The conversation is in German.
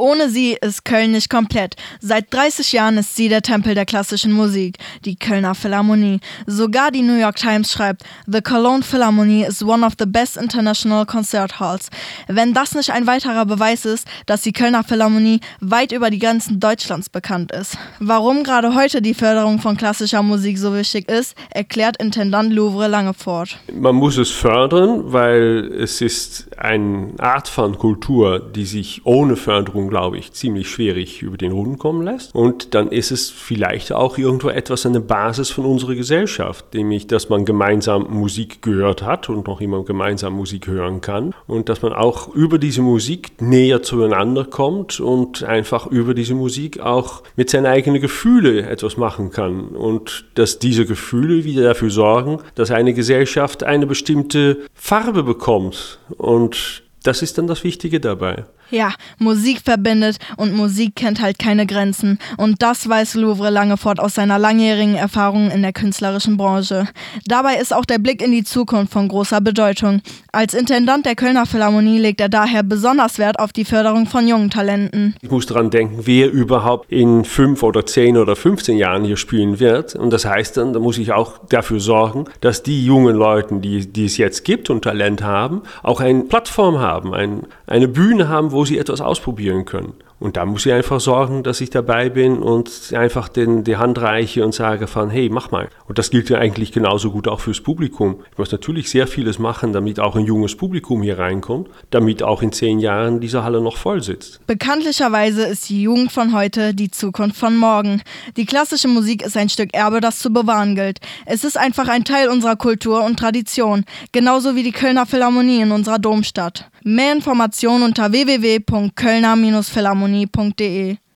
Ohne sie ist Köln nicht komplett. Seit 30 Jahren ist sie der Tempel der klassischen Musik, die Kölner Philharmonie. Sogar die New York Times schreibt, The Cologne Philharmonie is one of the best international concert halls. Wenn das nicht ein weiterer Beweis ist, dass die Kölner Philharmonie weit über die Grenzen Deutschlands bekannt ist. Warum gerade heute die Förderung von klassischer Musik so wichtig ist, erklärt Intendant Louvre Langefort. Man muss es fördern, weil es ist eine Art von Kultur, die sich ohne Förderung, glaube ich, ziemlich schwierig über den Runden kommen lässt. Und dann ist es vielleicht auch irgendwo etwas an der Basis von unserer Gesellschaft, nämlich, dass man gemeinsam Musik gehört hat und noch immer gemeinsam Musik hören kann und dass man auch über diese Musik näher zueinander kommt und einfach über diese Musik auch mit seinen eigenen Gefühlen etwas machen kann und dass diese Gefühle wieder dafür sorgen, dass eine Gesellschaft eine bestimmte Farbe bekommt und das ist dann das Wichtige dabei. Ja, Musik verbindet und Musik kennt halt keine Grenzen. Und das weiß Louvre Langefort aus seiner langjährigen Erfahrung in der künstlerischen Branche. Dabei ist auch der Blick in die Zukunft von großer Bedeutung. Als Intendant der Kölner Philharmonie legt er daher besonders Wert auf die Förderung von jungen Talenten. Ich muss daran denken, wer überhaupt in 5 oder 10 oder 15 Jahren hier spielen wird. Und das heißt dann, da muss ich auch dafür sorgen, dass die jungen Leute, die es jetzt gibt und Talent haben, auch eine Plattform haben, eine Bühne haben, wo sie etwas ausprobieren können. Und da muss ich einfach sorgen, dass ich dabei bin und einfach die Hand reiche und sage von, hey, mach mal. Und das gilt ja eigentlich genauso gut auch fürs Publikum. Ich muss natürlich sehr vieles machen, damit auch ein junges Publikum hier reinkommt, damit auch in 10 Jahren diese Halle noch voll sitzt. Bekanntlicherweise ist die Jugend von heute die Zukunft von morgen. Die klassische Musik ist ein Stück Erbe, das zu bewahren gilt. Es ist einfach ein Teil unserer Kultur und Tradition, genauso wie die Kölner Philharmonie in unserer Domstadt. Mehr Informationen unter www.kölner-philharmonie.de